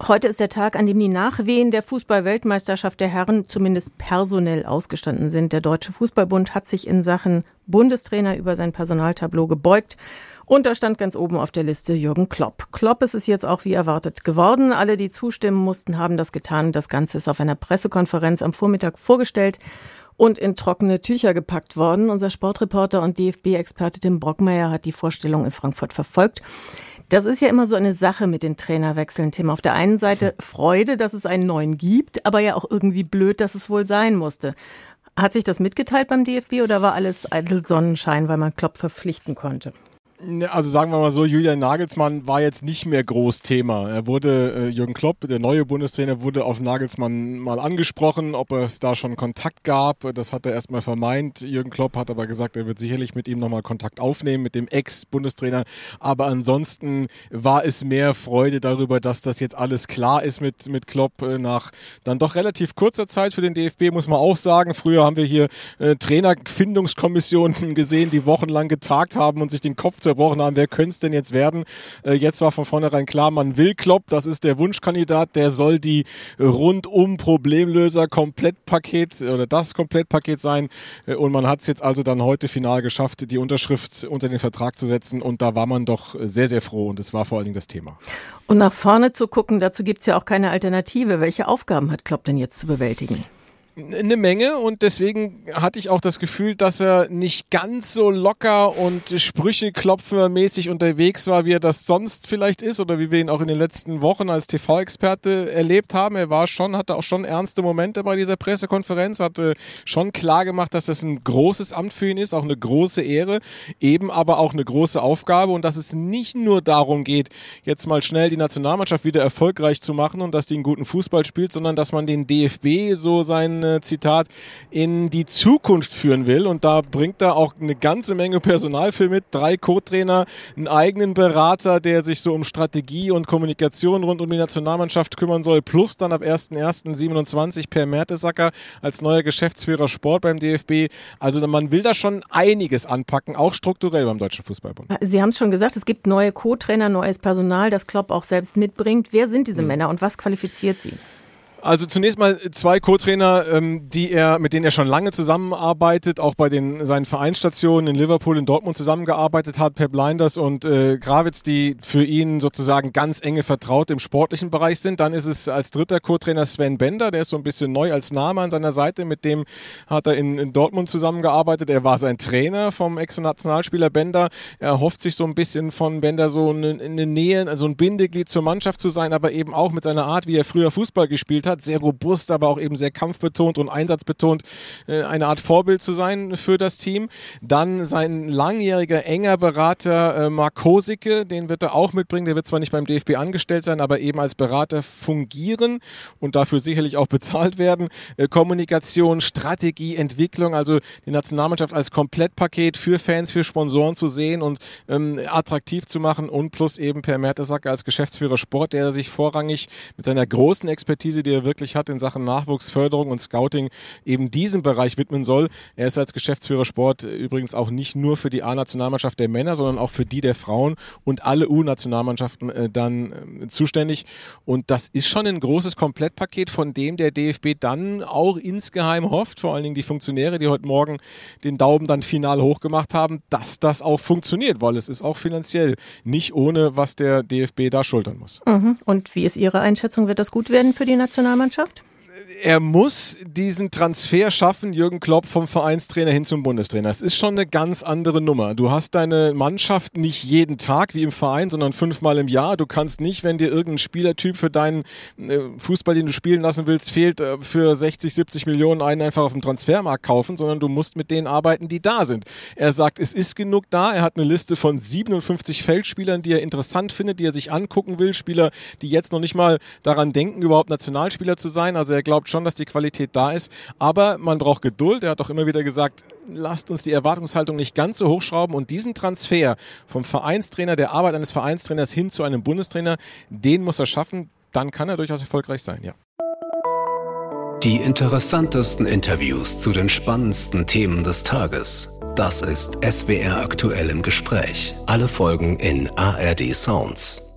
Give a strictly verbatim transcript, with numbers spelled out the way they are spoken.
Heute ist der Tag, an dem die Nachwehen der Fußball-Weltmeisterschaft der Herren zumindest personell ausgestanden sind. Der Deutsche Fußballbund hat sich in Sachen Bundestrainer über sein Personaltableau gebeugt. Und da stand ganz oben auf der Liste Jürgen Klopp. Klopp ist es jetzt auch wie erwartet geworden. Alle, die zustimmen mussten, haben das getan. Das Ganze ist auf einer Pressekonferenz am Vormittag vorgestellt und in trockene Tücher gepackt worden. Unser Sportreporter und D F B-Experte Tim Brockmeier hat die Vorstellung in Frankfurt verfolgt. Das ist ja immer so eine Sache mit den Trainerwechseln, Tim. Auf der einen Seite Freude, dass es einen neuen gibt, aber ja auch irgendwie blöd, dass es wohl sein musste. Hat sich das mitgeteilt beim D F B oder war alles eitel Sonnenschein, weil man Klopp verpflichten konnte? Also sagen wir mal so, Julian Nagelsmann war jetzt nicht mehr groß Thema. Er wurde, äh, Jürgen Klopp, der neue Bundestrainer, wurde auf Nagelsmann mal angesprochen, ob es da schon Kontakt gab. Das hat er erstmal verneint. Jürgen Klopp hat aber gesagt, er wird sicherlich mit ihm nochmal Kontakt aufnehmen, mit dem Ex-Bundestrainer. Aber ansonsten war es mehr Freude darüber, dass das jetzt alles klar ist mit, mit Klopp äh, nach dann doch relativ kurzer Zeit für den D F B, muss man auch sagen. Früher haben wir hier äh, Trainerfindungskommissionen gesehen, die wochenlang getagt haben und sich den Kopf zerbrochen haben, wer könnte es denn jetzt werden? Äh, jetzt war von vornherein klar, man will Klopp, das ist der Wunschkandidat, der soll die rundum Problemlöser Komplettpaket oder das Komplettpaket sein äh, und man hat es jetzt also dann heute final geschafft, die Unterschrift unter den Vertrag zu setzen und da war man doch sehr, sehr froh und das war vor allen Dingen das Thema. Und nach vorne zu gucken, dazu gibt es ja auch keine Alternative. Welche Aufgaben hat Klopp denn jetzt zu bewältigen? Eine Menge und deswegen hatte ich auch das Gefühl, dass er nicht ganz so locker und Sprüche-Klopfer-mäßig unterwegs war, wie er das sonst vielleicht ist oder wie wir ihn auch in den letzten Wochen als T V-Experte erlebt haben. Er war schon, hatte auch schon ernste Momente bei dieser Pressekonferenz, hatte schon klar gemacht, dass das ein großes Amt für ihn ist, auch eine große Ehre, eben aber auch eine große Aufgabe und dass es nicht nur darum geht, jetzt mal schnell die Nationalmannschaft wieder erfolgreich zu machen und dass die einen guten Fußball spielt, sondern dass man den D F B so sein Zitat, in die Zukunft führen will und da bringt er auch eine ganze Menge Personal für mit, drei Co-Trainer, einen eigenen Berater, der sich so um Strategie und Kommunikation rund um die Nationalmannschaft kümmern soll, plus dann ab erster erster siebenundzwanzig Per Mertesacker als neuer Geschäftsführer Sport beim D F B. Also man will da schon einiges anpacken, auch strukturell beim Deutschen Fußballbund. Sie haben es schon gesagt, es gibt neue Co-Trainer, neues Personal, das Klopp auch selbst mitbringt. Wer sind diese hm. Männer und was qualifiziert sie? Also zunächst mal zwei Co-Trainer, ähm, die er, mit denen er schon lange zusammenarbeitet, auch bei den seinen Vereinsstationen in Liverpool, in Dortmund zusammengearbeitet hat, Pep Lijnders und äh, Grawitz, die für ihn sozusagen ganz enge vertraut im sportlichen Bereich sind. Dann ist es als dritter Co-Trainer Sven Bender, der ist so ein bisschen neu als Name an seiner Seite, mit dem hat er in, in Dortmund zusammengearbeitet. Er war sein Trainer vom Ex-Nationalspieler Bender. Er hofft sich so ein bisschen von Bender so eine, eine Nähe, also ein Bindeglied zur Mannschaft zu sein, aber eben auch mit seiner Art, wie er früher Fußball gespielt hat, sehr robust, aber auch eben sehr kampfbetont und einsatzbetont, äh, eine Art Vorbild zu sein für das Team. Dann sein langjähriger, enger Berater äh, Marc Kosicke, den wird er auch mitbringen, der wird zwar nicht beim D F B angestellt sein, aber eben als Berater fungieren und dafür sicherlich auch bezahlt werden. Äh, Kommunikation, Strategie, Entwicklung, also die Nationalmannschaft als Komplettpaket für Fans, für Sponsoren zu sehen und ähm, attraktiv zu machen und plus eben Per Mertesacker als Geschäftsführer Sport, der sich vorrangig mit seiner großen Expertise, die er wirklich hat in Sachen Nachwuchsförderung und Scouting, eben diesem Bereich widmen soll. Er ist als Geschäftsführer Sport übrigens auch nicht nur für die A-Nationalmannschaft der Männer, sondern auch für die der Frauen und alle U-Nationalmannschaften äh, dann äh, zuständig. Und das ist schon ein großes Komplettpaket, von dem der D F B dann auch insgeheim hofft, vor allen Dingen die Funktionäre, die heute Morgen den Daumen dann final hochgemacht haben, dass das auch funktioniert, weil es ist auch finanziell nicht ohne, was der D F B da schultern muss. Mhm. Und wie ist Ihre Einschätzung? Wird das gut werden für die Nationalmannschaft? Er muss diesen Transfer schaffen, Jürgen Klopp, vom Vereinstrainer hin zum Bundestrainer. Es ist schon eine ganz andere Nummer. Du hast deine Mannschaft nicht jeden Tag wie im Verein, sondern fünfmal im Jahr. Du kannst nicht, wenn dir irgendein Spielertyp für deinen Fußball, den du spielen lassen willst, fehlt, für sechzig, siebzig Millionen einen einfach auf dem Transfermarkt kaufen, sondern du musst mit denen arbeiten, die da sind. Er sagt, es ist genug da. Er hat eine Liste von siebenundfünfzig Feldspielern, die er interessant findet, die er sich angucken will. Spieler, die jetzt noch nicht mal daran denken, überhaupt Nationalspieler zu sein. Also er glaubt schon, dass die Qualität da ist, aber man braucht Geduld. Er hat auch immer wieder gesagt, lasst uns die Erwartungshaltung nicht ganz so hochschrauben und diesen Transfer vom Vereinstrainer, der Arbeit eines Vereinstrainers hin zu einem Bundestrainer, den muss er schaffen, dann kann er durchaus erfolgreich sein, ja. Die interessantesten Interviews zu den spannendsten Themen des Tages. Das ist S W R aktuell im Gespräch. Alle Folgen in A R D Sounds.